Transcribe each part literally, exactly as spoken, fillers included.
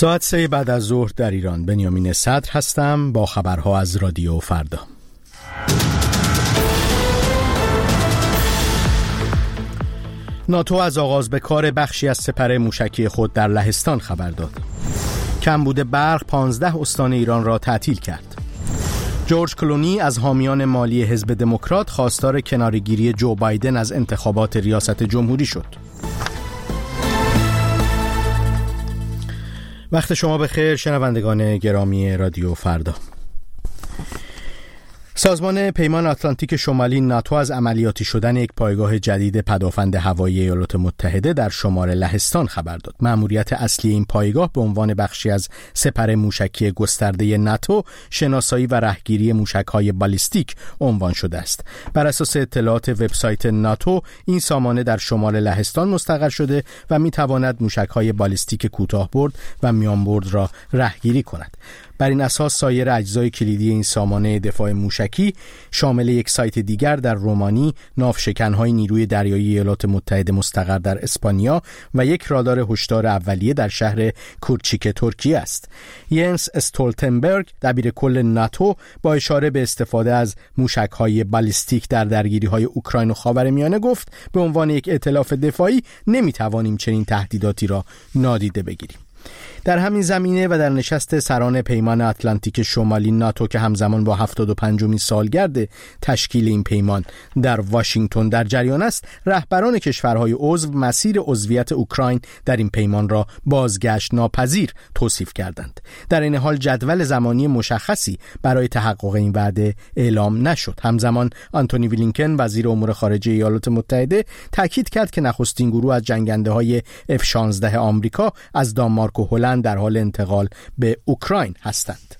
ساعت سه بعد از ظهر در ایران. بنیامین صدر هستم با خبرها از رادیو فردا. ناتو از آغاز به کار بخشی از سپر موشکی خود در لهستان خبر داد. کمبود برق پانزده استان ایران را تعطیل کرد. جورج کلونی از حامیان مالی حزب دموکرات خواستار کناره‌گیری جو بایدن از انتخابات ریاست جمهوری شد. وقت شما بخیر شنوندگان گرامی رادیو فردا. سازمان پیمان آتلانتیک شمالی ناتو از عملیاتی شدن یک پایگاه جدید پدافند هوایی ایالات متحده در شمال لهستان خبر داد. مأموریت اصلی این پایگاه به عنوان بخشی از سپر موشکی گسترده ناتو شناسایی و رهگیری موشک‌های بالیستیک عنوان شده است. بر اساس اطلاعات وبسایت ناتو این سامانه در شمال لهستان مستقر شده و می‌تواند موشک‌های بالیستیک کوتاه‌برد و میانبرد را رهگیری کند. بر این اساس سایر اجزای کلیدی این سامانه دفاع موشکی شامل یک سایت دیگر در رومانی، ناوشکن‌های نیروی دریایی ایالات متحده مستقر در اسپانیا و یک رادار هشدار اولیه در شهر کورچیک ترکیه است. ینس استولتنبرگ دبیر کل ناتو با اشاره به استفاده از موشک‌های بالیستیک در درگیری‌های اوکراین و خاورمیانه گفت به عنوان یک ائتلاف دفاعی نمی‌توانیم چنین تهدیداتی را نادیده بگیریم. در همین زمینه و در نشست سران پیمان آتلانتیک شمالی ناتو که همزمان با هفتاد و پنجمین سالگرد تشکیل این پیمان در واشنگتن در جریان است، رهبران کشورهای عضو مسیر عضویت اوکراین در این پیمان را بازگشت ناپذیر توصیف کردند. در این حال جدول زمانی مشخصی برای تحقق این وعده اعلام نشد. همزمان آنتونی بلینکن وزیر امور خارجه ایالات متحده تاکید کرد که نخستین گروه از جنگنده‌های اف شانزده آمریکا از دانمارک و هلند در حال انتقال به اوکراین هستند.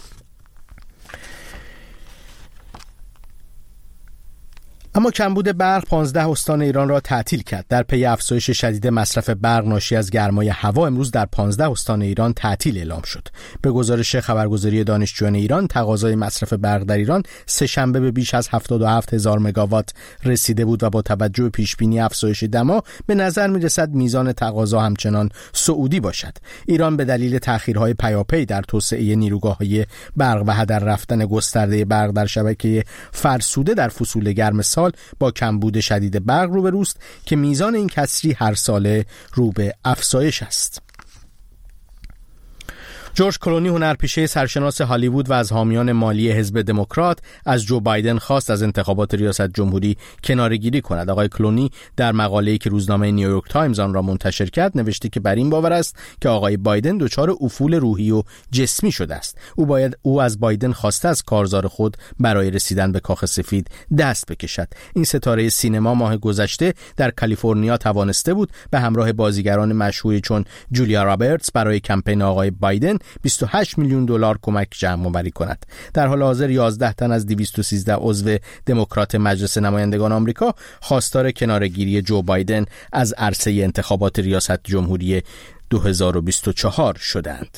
اما کمبود برق پانزده استان ایران را تعطیل کرد. در پی افزایش شدید مصرف برق ناشی از گرمای هوا امروز در پانزده استان ایران تعطیل اعلام شد. به گزارش خبرگزاری دانشجویان ایران، تقاضای مصرف برق در ایران سه شنبه به بیش از هفتاد و هفت هزار مگاوات رسیده بود و با توجه به پیشبینی افزایش دما به نظر می‌رسد میزان تقاضا همچنان صعودی باشد. ایران به دلیل تأخیرهای پیاپی در توسعه نیروگاه‌های برق و هدر رفتن گسترده برق در شبکه فرسوده در فصول گرم سال با کمبود شدید برق روبروست که میزان این کسری هر ساله رو به افزایش است. جورج کلونی هنرپیشه سرشناس هالیوود و از حامیان مالی حزب دموکرات از جو بایدن خواست از انتخابات ریاست جمهوری کناره‌گیری کند. آقای کلونی در مقاله‌ای که روزنامه نیویورک تایمز آن را منتشر کرد نوشته که بر این باور است که آقای بایدن دچار افول روحی و جسمی شده است. او باید او از بایدن خواسته از کارزار خود برای رسیدن به کاخ سفید دست بکشد. این ستاره سینما ماه گذشته در کالیفرنیا توانسته بود به همراه بازیگران مشهوری چون جولیا رابرتس برای کمپین آقای بایدن بیست و هشت میلیون دلار کمک جمع آوری کند. در حال حاضر یازده تن از دویست و سیزده عضو دموکرات مجلس نمایندگان آمریکا خواستار کناره‌گیری جو بایدن از عرصه انتخابات ریاست جمهوری دو هزار و بیست و چهار شدند.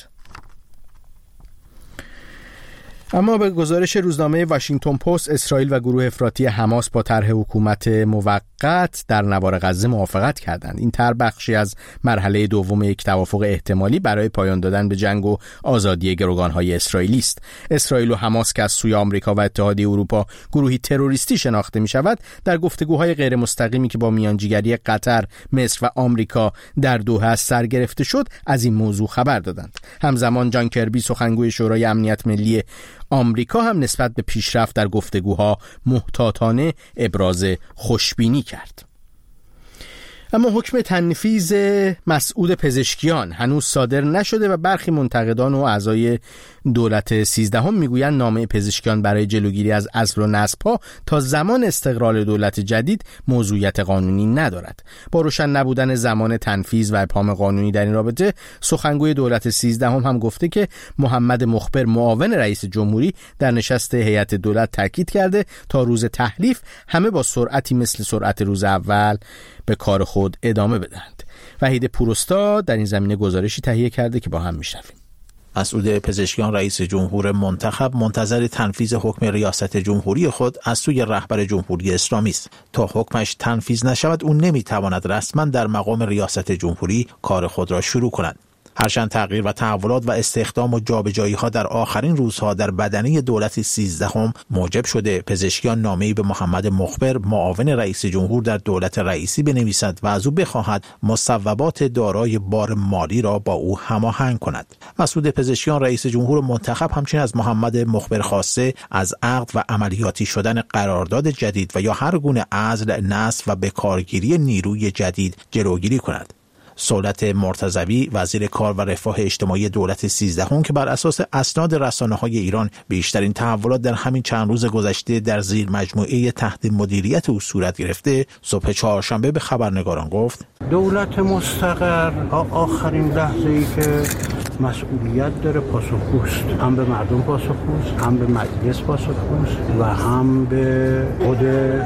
اما به گزارش روزنامه واشنگتن پست، اسرائیل و گروه افراطی حماس با طرح حکومت موقت در نوار غزه موافقت کردند. این طرح بخشی از مرحله دوم یک توافق احتمالی برای پایان دادن به جنگ و آزادی گروگان‌های اسرائیلی است. اسرائیل و حماس که از سوی آمریکا و اتحادیه اروپا گروهی تروریستی شناخته می‌شود، در گفتگوهای غیر مستقیمی که با میانجیگری قطر، مصر و آمریکا در دوحه از سر گرفته شد، از این موضوع خبر دادند. همزمان جان کربی سخنگوی شورای امنیت ملی آمریکا هم نسبت به پیشرفت در گفتگوها محتاطانه ابراز خوشبینی کرد. اما حکم تنفیذ مسعود پزشکیان هنوز صادر نشده و برخی منتقدان و اعضای دولت سیزدهم میگویند نامه پزشکیان برای جلوگیری از عزل و نصب‌ها تا زمان استقرار دولت جدید موضوعیت قانونی ندارد. با روشن نبودن زمان تنفیذ و ابهام قانونی در این رابطه، سخنگوی دولت سیزدهم هم گفته که محمد مخبر معاون رئیس جمهوری در نشست هیئت دولت تاکید کرده تا روز تحلیف همه با سرعتی مثل سرعت روز اول به کار خود ادامه بدهند. وحید پوراستاد در این زمینه گزارشی تهیه کرده که با هم میشنویم. مسعود پزشکیان رئیس جمهور منتخب منتظر تنفیذ حکم ریاست جمهوری خود از سوی رهبر جمهوری اسلامی است. تا حکمش تنفیذ نشود او نمیتواند رسما در مقام ریاست جمهوری کار خود را شروع کند. هرچند تغییر و تحولات و استخدام و جابجایی‌ها در آخرین روزها در بدنه دولت سیزدهم موجب شده پزشکیان نامه‌ای به محمد مخبر معاون رئیس جمهور در دولت رئیسی بنویسد و از او بخواهد مصوبات دارای بار مالی را با او هماهنگ کند. مسعود پزشکیان رئیس جمهور منتخب همچنین از محمد مخبر خواسته از عقد و عملیاتی شدن قرارداد جدید و یا هر گونه عزل، نصب و بکارگیری نیروی جدید جلوگیری کند. سولت مرتضوی وزیر کار و رفاه اجتماعی دولت سیزدهم که بر اساس اسناد رسانه‌های ایران بیشترین تحولات در همین چند روز گذشته در زیر مجموعه تحت مدیریت او صورت گرفته، صبح چهارشنبه به خبرنگاران گفت: دولت مستقر آخرین لحظه‌ای که مسئولیت داره پاسخگوست، هم به مردم پاسخگوست، هم به مجلس پاسخگوست و هم به خود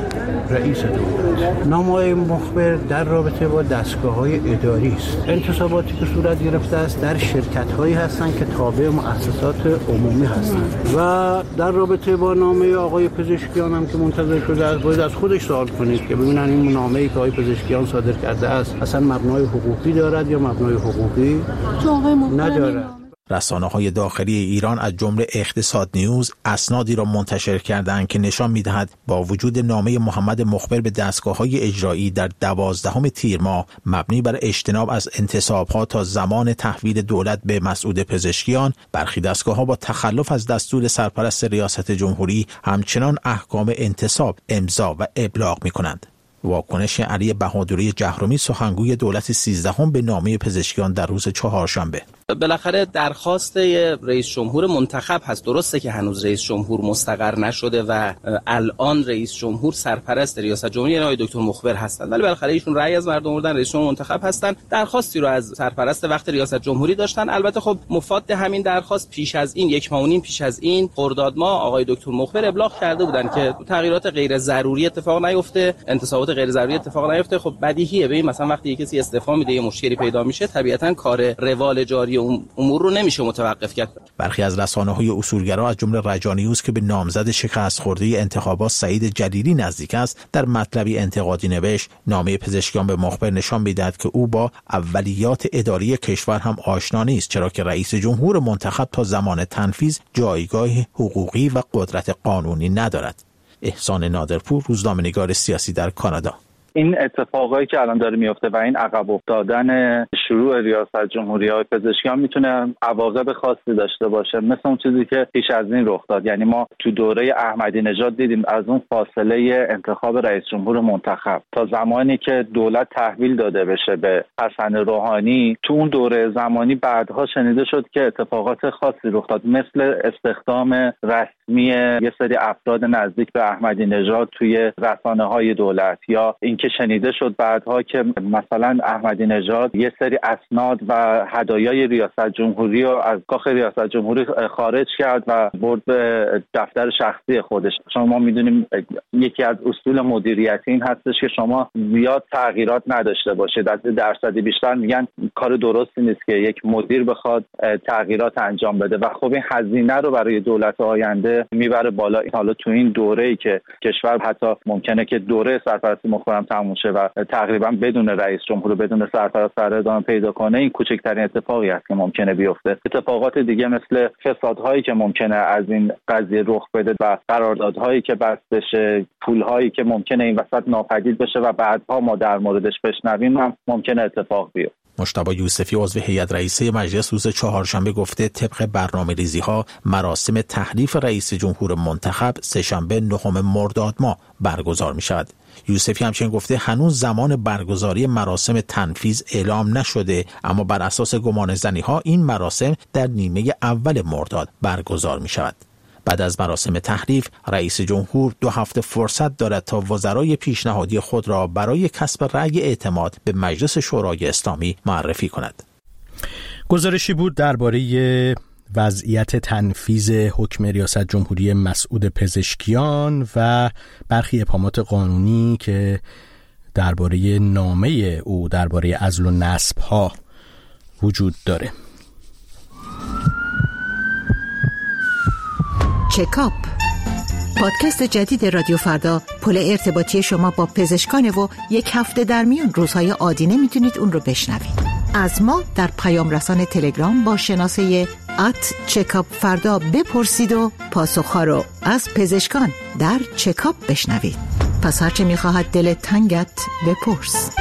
رئیس دولت. نامه‌های مخبر در رابطه با دستگاه‌های اداری است. انتصاباتی که صورت گرفته است در شرکت‌هایی هستند که تابع مؤسسات عمومی هستند و در رابطه با نامه آقای پزشکیان هم که منتظر شده است، باید از خودش سوال کنید که ببینن این نامه‌ای که آقای پزشکیان صادر کرده است اصلا مبنای حقوقی دارد یا مبنای حقوقی ندارد. رسانه‌های داخلی ایران از جمله اقتصاد نیوز اسنادی را منتشر کردند که نشان می‌دهد با وجود نامه محمد مخبر به دستگاه‌های اجرایی در دوازدهم تیر ماه مبنی بر اجتناب از انتصاب‌ها تا زمان تحویل دولت به مسعود پزشکیان، برخی دستگاه‌ها با تخلف از دستور سرپرست ریاست جمهوری همچنان احکام انتصاب امضا و ابلاغ می‌کنند. واکنش علی بهادری جهرمی سخنگوی دولت سیزدهم به نامه پزشکیان در روز چهارشنبه: بالاخره درخواست رئیس جمهور منتخب هست. درسته که هنوز رئیس جمهور مستقر نشده و الان رئیس جمهور سرپرست ریاست جمهوری آقای دکتر مخبر هستند، ولی بالاخره ایشون رأی از مردم آوردن، رئیس جمهور منتخب هستند، درخواستی رو از سرپرست وقت ریاست جمهوری داشتن. البته خب مفاد همین درخواست پیش از این یک ماه و نیم پیش از این خرداد ماه آقای دکتر مخبر ابلاغ کرده بودن که تغییرات غیر ضروری اتفاق نیفته، انتصابات غیر ضروری اتفاق نیفته. خب بدیهیه، ببین مثلا وقتی کسی استعفا میده یه مشکلی پیدا میشه، طبیعتاً کار روال جاری امور رو نمیشه متوقف کرد. برخی از رسانه‌های اصولگرا از جمله رجانیوز که به نامزد شکست خورده انتخابات سعید جلیلی نزدیک است، در مطلبی انتقادی نوشت: نامه پزشکیان به مخبر نشان می‌دهد که او با اولیات اداری کشور هم آشنا نیست، چرا که رئیس جمهور منتخب تا زمان تنفیذ جایگاه حقوقی و قدرت قانونی ندارد. احسان نادرپور، روزنامه‌نگار سیاسی در کانادا. این اتفاقایی که الان داره میفته و این عقب افتادن شروع ریاست جمهوری های پزشکیان میتونه عواقب خاصی داشته باشه، مثل اون چیزی که پیش از این رخ داد. یعنی ما تو دوره احمدی نژاد دیدیم از اون فاصله انتخاب رئیس جمهور منتخب تا زمانی که دولت تحویل داده بشه به حسن روحانی، تو اون دوره زمانی بعدها شنیده شد که اتفاقات خاصی رخ داد، مثل استخدام رسمی یه سری افراد نزدیک به احمدی نژاد توی رسانه‌های دولت، یا این که شنیده شد بعدها که مثلا احمدی نژاد یه سری اسناد و هدایای ریاست جمهوری رو از کاخ ریاست جمهوری خارج کرد و برد به دفتر شخصی خودش. شما میدونیم یکی از اصول مدیریتی این هستش که شما زیاد تغییرات نداشته باشه. در درصدی بیشتر میگن کار درستی نیست که یک مدیر بخواد تغییرات انجام بده و خب این هزینه رو برای دولت آینده میبره بالا. حالا تو این دوره‌ای که کشور حتی ممکنه که دوره سرپرستی مخبرم تموم شه و تقریبا بدون رئیس جمهور و بدون سرپرست ادامه پیدا کنه، این کوچکترین اتفاقی است که ممکنه بیفته. اتفاقات دیگه مثل فسادهایی که ممکنه از این قضیه رخ بده و قراردادهایی که بست بشه، پولهایی که ممکنه این وسط ناپدید بشه و بعدها ما در موردش بشنویم هم ممکنه اتفاق بیفته. مجتبی یوسفی عضو هیئت رئیسه مجلس روز چهارشنبه گفته طبق برنامه‌ریزی‌ها مراسم تحریف رئیس جمهور منتخب سه‌شنبه نهم مرداد ماه برگزار می‌شود. یوسفی همچنین گفته هنوز زمان برگزاری مراسم تنفیذ اعلام نشده، اما بر اساس گمانه‌زنی‌ها این مراسم در نیمه اول مرداد برگزار می‌شود. بعد از مراسم تحریف رئیس جمهور دو هفته فرصت دارد تا وزرای پیشنهادی خود را برای کسب رأی اعتماد به مجلس شورای اسلامی معرفی کند. گزارشی بود درباره وضعیت تنفیذ حکم ریاست جمهوری مسعود پزشکیان و برخی ابهامات قانونی که درباره نامه او درباره عزل و نصب ها وجود داره. چکاپ، پادکست جدید رادیو فردا، پل ارتباطی شما با پزشکان و یک هفته در میان روزهای عادی نمیتونید اون رو بشنوید. از ما در پیام رسان تلگرام با شناسه ات چکاپ فردا بپرسید و پاسخها رو از پزشکان در چکاپ بشنوید. پس هرچه میخواهد دل تنگت بپرس.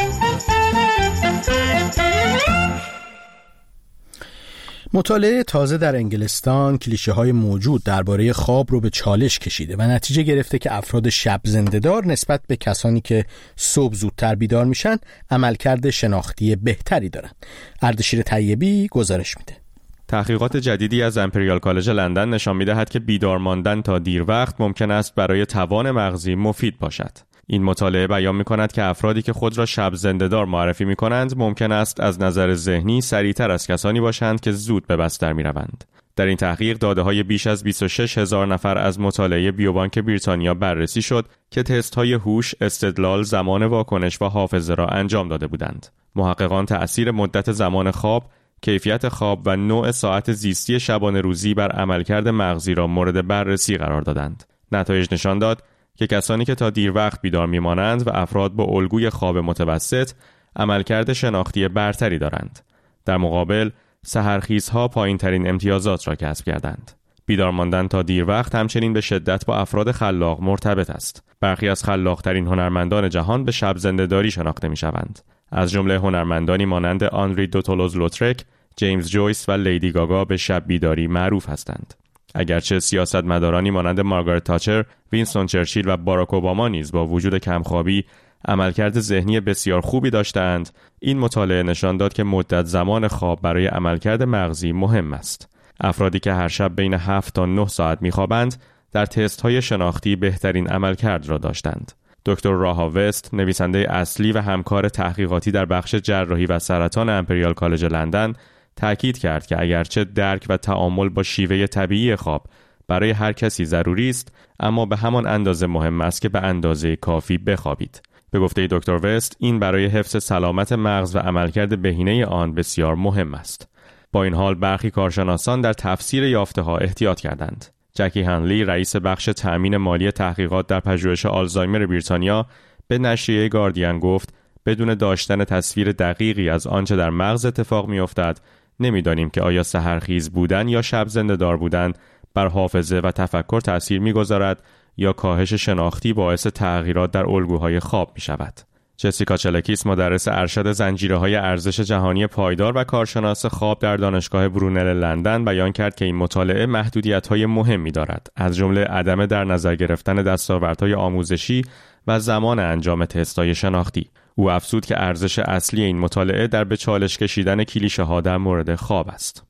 مطالعه تازه در انگلستان کلیشه های موجود درباره خواب رو به چالش کشیده و نتیجه گرفته که افراد شب زنده‌دار نسبت به کسانی که صبح زودتر بیدار میشن عملکرد شناختی بهتری دارن. اردشیر طیبی گزارش میده. تحقیقات جدیدی از امپریال کالج لندن نشان می‌دهد که بیدار ماندن تا دیر وقت ممکن است برای توان مغزی مفید باشد. این مطالعه بیان می‌کند که افرادی که خود را شب زنده‌دار معرفی می‌کنند ممکن است از نظر ذهنی سریعتر از کسانی باشند که زود به بستر می‌روند. در این تحقیق داده‌های بیش از بیست و شش هزار نفر از مطالعه بیوبانک بریتانیا بررسی شد که تست‌های هوش، استدلال، زمان واکنش و حافظه را انجام داده بودند. محققان تأثیر مدت زمان خواب، کیفیت خواب و نوع ساعت زیستی شبانه روزی بر عملکرد مغزی را مورد بررسی قرار دادند. نتایج نشان داد که کسانی که تا دیر وقت بیدار میمانند و افراد با الگوی خواب متوسط عملکرد شناختی برتری دارند. در مقابل، سحرخیزها پایین‌ترین امتیازات را کسب کردند. بیدار ماندن تا دیر وقت همچنین به شدت با افراد خلاق مرتبط است. برخی از خلاق‌ترین هنرمندان جهان به شب زنده‌داری شناخته می‌شوند. از جمله هنرمندانی مانند آنری دوتولوز لوترک، جیمز جویس و لیدی گاگا به شب بیداری معروف هستند. اگرچه سیاستمدارانی مانند مارگارت تاچر، وینستون چرچیل و باراک اوباما نیز با وجود کمخوابی عملکرد ذهنی بسیار خوبی داشتند، این مطالعه نشان داد که مدت زمان خواب برای عملکرد مغزی مهم است. افرادی که هر شب بین هفت تا نه ساعت می‌خوابند، در تست‌های شناختی بهترین عملکرد را داشتند. دکتر راها وست، نویسنده اصلی و همکار تحقیقاتی در بخش جراحی و سرطان امپریال کالج لندن، تأکید کرد که اگرچه درک و تعامل با شیوه طبیعی خواب برای هر کسی ضروری است، اما به همان اندازه مهم است که به اندازه کافی بخوابید. به گفته دکتر وست، این برای حفظ سلامت مغز و عملکرد بهینه آن بسیار مهم است. با این حال برخی کارشناسان در تفسیر یافته‌ها احتیاط کردند. جکی هنلی، رئیس بخش تأمین مالی تحقیقات در پژوهش آلزایمر بریتانیا، به نشریه گاردین گفت: بدون داشتن تصویر دقیقی از آنچه در مغز اتفاق می‌افتد، نمی‌دانیم که آیا سحرخیز بودن یا شب زنده‌دار بودن بر حافظه و تفکر تأثیر می‌گذارد یا کاهش شناختی باعث تغییرات در الگوهای خواب می‌شود. جسیکا چلکیس، مدرس ارشد زنجیره‌های ارزش جهانی پایدار و کارشناس خواب در دانشگاه برونل لندن، بیان کرد که این مطالعه محدودیت‌های مهمی دارد، از جمله عدم در نظر گرفتن دستاوردهای آموزشی و زمان انجام تست‌های شناختی. او افزود که ارزش اصلی این مطالعه در به چالش کشیدن کلیشه‌ها در مورد خواب است.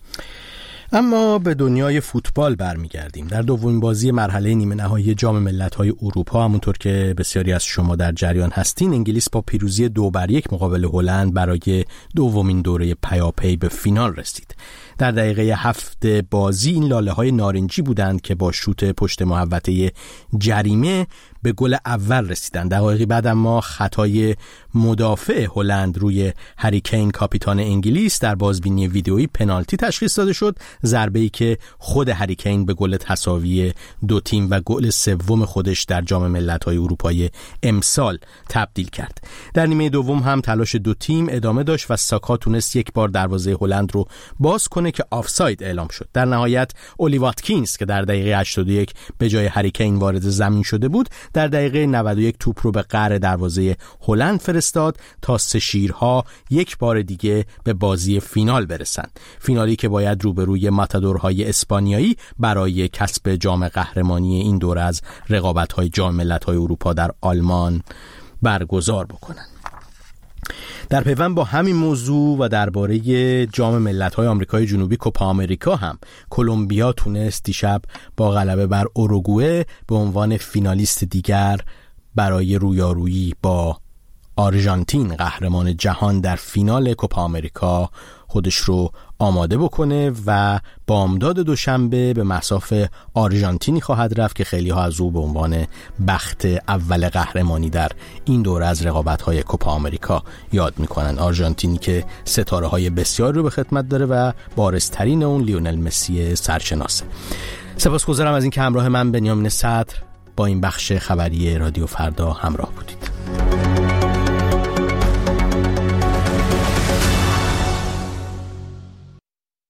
اما به دنیای فوتبال برمیگردیم. در دومین بازی مرحله نیمه نهایی جام ملت‌های اروپا، همونطور که بسیاری از شما در جریان هستین، انگلیس با پیروزی دو بر یک مقابل هلند برای دومین دوره پیاپی به فینال رسید. در دقیقه هفت بازی این لاله‌های نارنجی بودند که با شوت پشت محوطه جریمه به گل اول رسیدند. دقایقی بعد اما خطای مدافع هلند روی هری کین، کاپیتان انگلیس، در بازبینی ویدئویی پنالتی تشخیص داده شد، ضربه‌ای که خود هری کین به گل تساوی دو تیم و گل سوم خودش در جام ملت‌های اروپای امسال تبدیل کرد. در نیمه دوم هم تلاش دو تیم ادامه داشت و ساکا تونست یک بار دروازه هلند رو باز کنه که آفساید اعلام شد. در نهایت اولی واتکینز که در دقیقه هشتاد و یک به جای هری کین وارد زمین شده بود، در دقیقه نود و یک توپ رو به قعر دروازه هلند فرستاد تا سه شیرها یک بار دیگه به بازی فینال برسند. فینالی که باید روبروی ماتادورهای اسپانیایی برای کسب جام قهرمانی این دوره از رقابت‌های جام ملت‌های اروپا در آلمان برگزار بکنند. در پیوند با همین موضوع و درباره جام ملت‌های آمریکای جنوبی کوپا آمریکا هم، کلمبیا تونست دیشب با غلبه بر اوروگوئه به عنوان فینالیست دیگر برای رویارویی با آرژانتین، قهرمان جهان، در فینال کوپا آمریکا خودش رو آماده بکنه و بامداد دوشنبه به مصاف آرژانتینی خواهد رفت که خیلی ها از او به عنوان بخت اول قهرمانی در این دوره از رقابت‌های کوپا آمریکا یاد میکنن. آرژانتینی که ستاره های بسیار رو به خدمت داره و بارزترین اون لیونل مسی سرشناسه. سپاسگزارم از این که همراه من بنیامین صدر با این بخش خبری رادیو فردا همراه بودید.